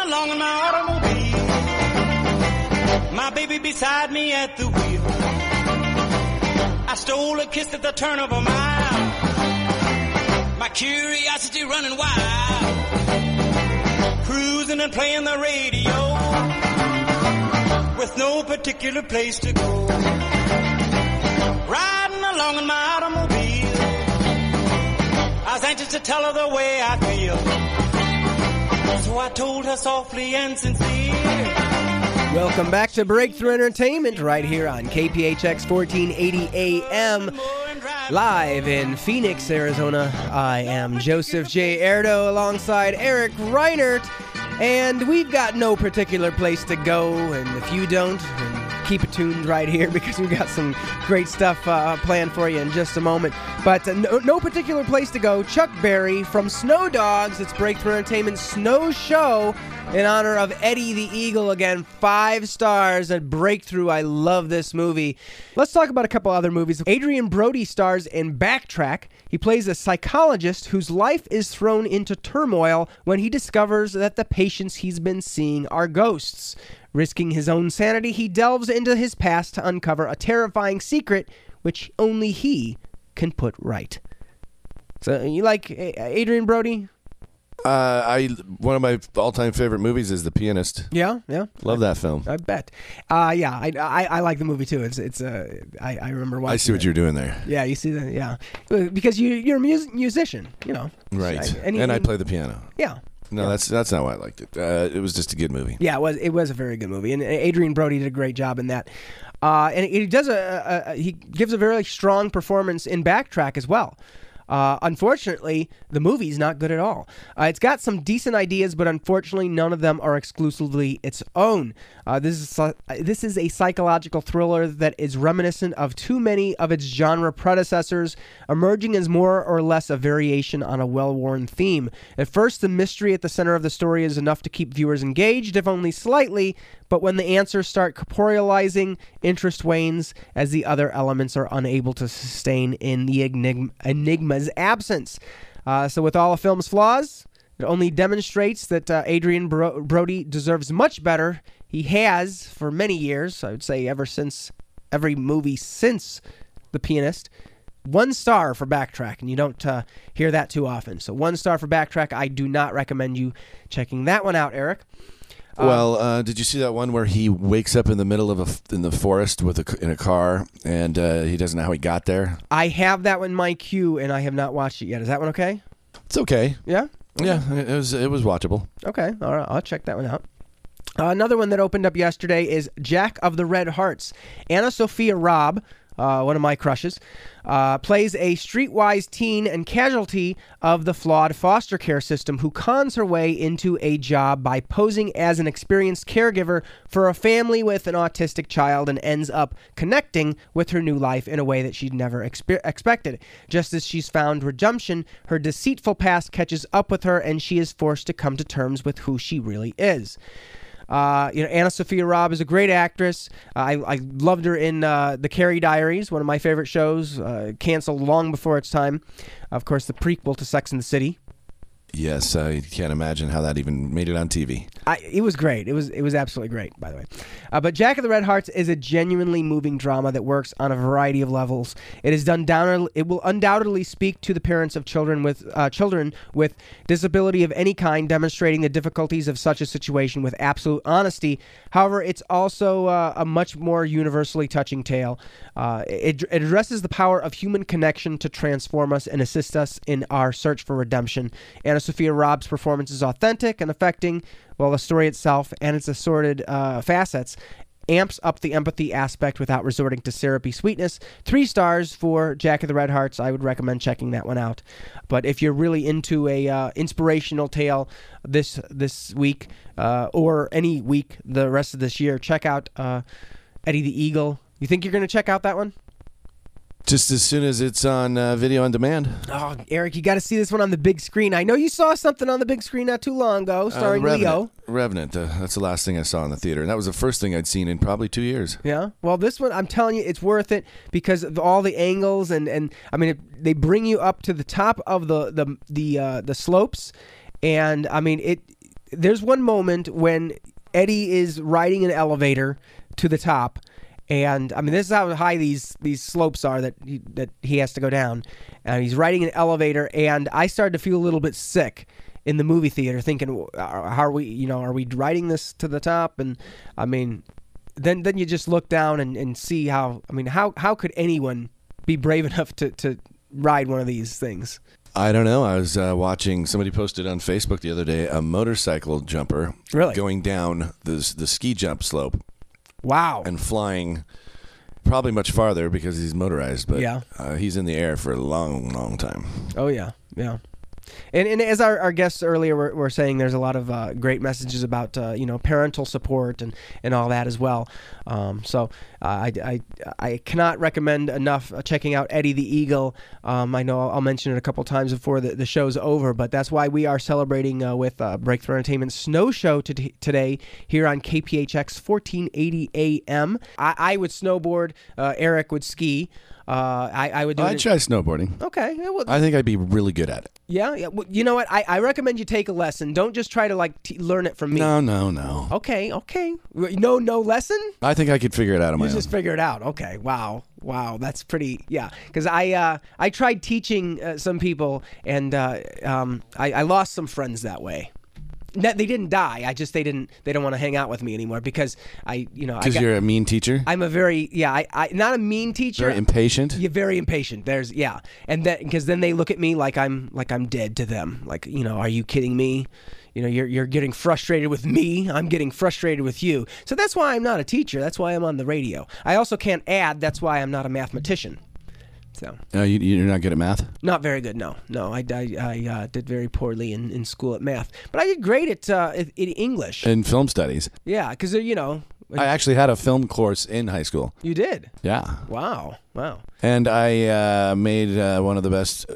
along in my automobile, my baby beside me at the wheel. I stole a kiss at the turn of a mile, my curiosity running wild, cruising and playing the radio, with no particular place to go. Riding along in my automobile, I was anxious to tell her the way I feel, so I told her softly and sincere. Welcome back to Breakthrough Entertainment right here on KPHX 1480 AM, live in Phoenix, Arizona. I am Joseph J. Erdo alongside Eric Reinert, and we've got no particular place to go, and if you don't, then keep it tuned right here because we've got some great stuff planned for you in just a moment. But no particular place to go. Chuck Berry from Snow Dogs, it's Breakthrough Entertainment's Snow Show, in honor of Eddie the Eagle. Again, 5 stars at Breakthrough. I love this movie. Let's talk about a couple other movies. Adrian Brody stars in Backtrack. He plays a psychologist whose life is thrown into turmoil when he discovers that the patients he's been seeing are ghosts. Risking his own sanity, he delves into his past to uncover a terrifying secret which only he can put right. So, you like Adrian Brody? One of my all-time favorite movies is The Pianist. Yeah. Love that film. I bet. I like the movie too. I remember watching. I see what you're doing there. Yeah, you see that. Yeah, because you're a musician, you know. Right. And I play the piano. Yeah. No, that's not why I liked it. It was just a good movie. Yeah, it was a very good movie, and Adrian Brody did a great job in that. And he gives a very strong performance in Backtrack as well. Unfortunately, the movie's not good at all. It's got some decent ideas, but unfortunately, none of them are exclusively its own. This is a psychological thriller that is reminiscent of too many of its genre predecessors, emerging as more or less a variation on a well-worn theme. At first, the mystery at the center of the story is enough to keep viewers engaged, if only slightly, but when the answers start corporealizing, interest wanes as the other elements are unable to sustain in the enigma's absence. So with all a film's flaws, it only demonstrates that Adrian Brody deserves much better. He has for many years, I would say every movie since The Pianist. 1 star for Backtrack, and you don't hear that too often. So 1 star for Backtrack. I do not recommend you checking that one out, Eric. Well, did you see that one where he wakes up in the middle of in the forest in a car, and he doesn't know how he got there? I have that one in my queue, and I have not watched it yet. Is that one okay? It's okay. Yeah? Okay. Yeah, it was watchable. Okay, all right, I'll check that one out. Another one that opened up yesterday is Jack of the Red Hearts. Anna Sophia Robb, one of my crushes, plays a streetwise teen and casualty of the flawed foster care system who cons her way into a job by posing as an experienced caregiver for a family with an autistic child and ends up connecting with her new life in a way that she'd never expected. Just as she's found redemption, her deceitful past catches up with her and she is forced to come to terms with who she really is. Anna Sophia Robb is a great actress. I loved her in The Carrie Diaries, one of my favorite shows, canceled long before its time. Of course, the prequel to Sex and the City. Yes, I can't imagine how that even made it on TV. It was great. It was absolutely great, by the way. But Jack of the Red Hearts is a genuinely moving drama that works on a variety of levels. It will undoubtedly speak to the parents of children with disability of any kind, demonstrating the difficulties of such a situation with absolute honesty. However, it's also a much more universally touching tale. It addresses the power of human connection to transform us and assist us in our search for redemption. Anna Sophia Robb's performance is authentic and affecting, while the story itself and its assorted facets amps up the empathy aspect without resorting to syrupy sweetness. 3 stars for Jack of the Red Hearts. I would recommend checking that one out. But if you're really into a inspirational tale this week or any week the rest of this year, check out Eddie the Eagle. You think you're going to check out that one? Just as soon as it's on video on demand. Oh, Eric, you got to see this one on the big screen. I know you saw something on the big screen not too long ago, starring Leo. Revenant. That's the last thing I saw in the theater, and that was the first thing I'd seen in probably 2 years. Yeah. Well, this one, I'm telling you, it's worth it because of all the angles, and I mean, they bring you up to the top of the slopes, and I mean, there's one moment when Eddie is riding an elevator to the top, and I mean, this is how high these slopes are that he has to go down. And he's riding an elevator, and I started to feel a little bit sick in the movie theater, thinking, how are we riding this to the top? And I mean, then you just look down and see how could anyone be brave enough to ride one of these things? I don't know. I was watching, somebody posted on Facebook the other day, a motorcycle jumper going down the ski jump slope. Wow. And flying probably much farther because he's motorized, but he's in the air for a long, long time. Oh, yeah. Yeah. And as our guests earlier were saying, there's a lot of great messages about parental support and all that as well. So I cannot recommend enough checking out Eddie the Eagle. I know I'll mention it a couple times before the show's over, but that's why we are celebrating with Breakthrough Entertainment Snow Show today here on KPHX 1480 AM. I would snowboard. Eric would ski. I would do I'd try snowboarding. Okay. Yeah, well, I think I'd be really good at it. Yeah. Well, you know what? I recommend you take a lesson. Don't just try to learn it from me. No. Okay. No lesson? I think I could figure it out on my own. You just figure it out. Okay. Wow. That's pretty. Yeah. Because I tried teaching some people, and I lost some friends that way. They didn't die. They don't want to hang out with me anymore because because you're a mean teacher. I'm a very I not a mean teacher. Very impatient. You're very impatient. And that because then they look at me like I'm dead to them. Like, are you kidding me? You're getting frustrated with me. I'm getting frustrated with you. So that's why I'm not a teacher. That's why I'm on the radio. I also can't add. That's why I'm not a mathematician. So you're not good at math? Not very good, no. I did very poorly in school at math. But I did great at English. And film studies. Yeah, because, I actually had a film course in high school. You did? Yeah. Wow. And I made one of the best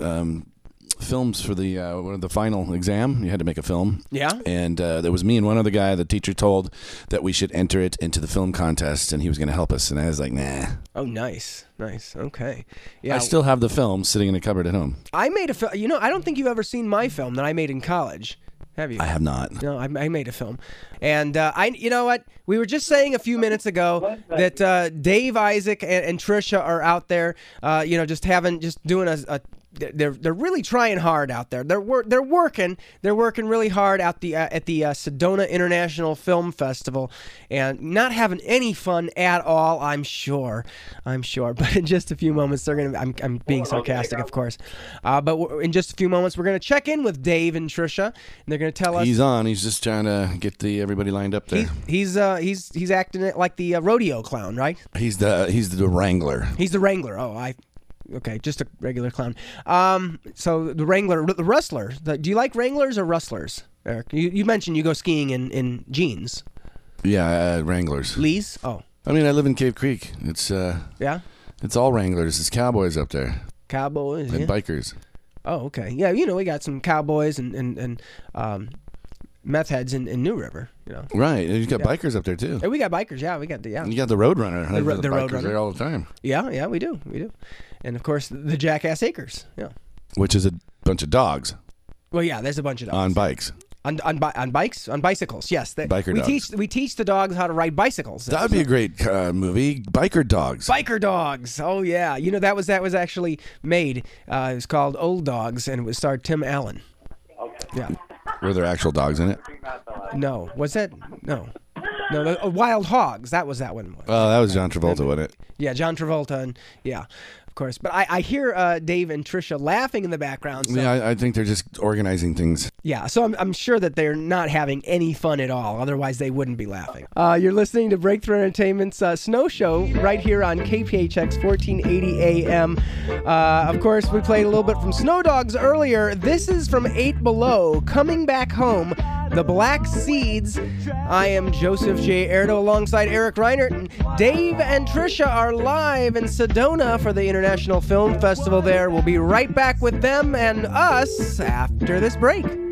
films for the final exam. You had to make a film. Yeah. And there was me and one other guy. The teacher told that we should enter it into the film contest, and he was going to help us. And I was like, nah. Oh, nice. Okay. Yeah. I still have the film sitting in a cupboard at home. I made a film. I don't think you've ever seen my film that I made in college. Have you? I have not. No, I made a film. And you know what? We were just saying a few minutes ago that Dave, Isaac, and Trisha are out there, just doing a they're really trying hard out there. They're working really hard at the Sedona International Film Festival, and not having any fun at all. I'm sure. But in just a few moments, they're gonna. I'm being sarcastic, of course. But in just a few moments, we're gonna check in with Dave and Trisha, and they're gonna tell us. He's on. He's just trying to get everybody lined up there. He's acting it like the rodeo clown, right? He's the wrangler. He's the wrangler. Okay, just a regular clown. So the wrangler, the rustler. Do you like wranglers or rustlers, Eric? You mentioned you go skiing in jeans. Yeah, wranglers. Lee's? Oh. I mean, I live in Cave Creek. It's yeah. It's all wranglers. It's cowboys up there. Cowboys and bikers. Oh, okay. Yeah, we got some cowboys and meth heads in New River. Right. You got bikers up there too. And we got bikers. Yeah, we got You got the Roadrunner. The bikers Roadrunner there all the time. Yeah, we do. And of course, the Jackass Acres. Yeah. Which is a bunch of dogs. Well, yeah, there's a bunch of dogs on bikes. On bikes, on bicycles. Yes, biker dogs. We teach the dogs how to ride bicycles. That would be a great movie. Biker Dogs. Biker Dogs. Oh yeah, that was actually made. It was called Old Dogs, and it starred Tim Allen. Okay. Yeah. Were there actual dogs in it? No. Was that? No. Wild Hogs. That was that one. Oh, that was John Travolta, wasn't it? Yeah, John Travolta, and yeah. Of course, but I hear Dave and Trisha laughing in the background. So. Yeah, I think they're just organizing things. Yeah, so I'm sure that they're not having any fun at all. Otherwise, they wouldn't be laughing. You're listening to Breakthrough Entertainment's Snow Show right here on KPHX 1480 AM. Of course, we played a little bit from Snow Dogs earlier. This is from 8 Below, Coming Back Home, The Black Seeds. I am Joseph J. Erdo alongside Eric Reinert, and Dave and Trisha are live in Sedona for the International Film Festival there. We'll be right back with them and us after this break.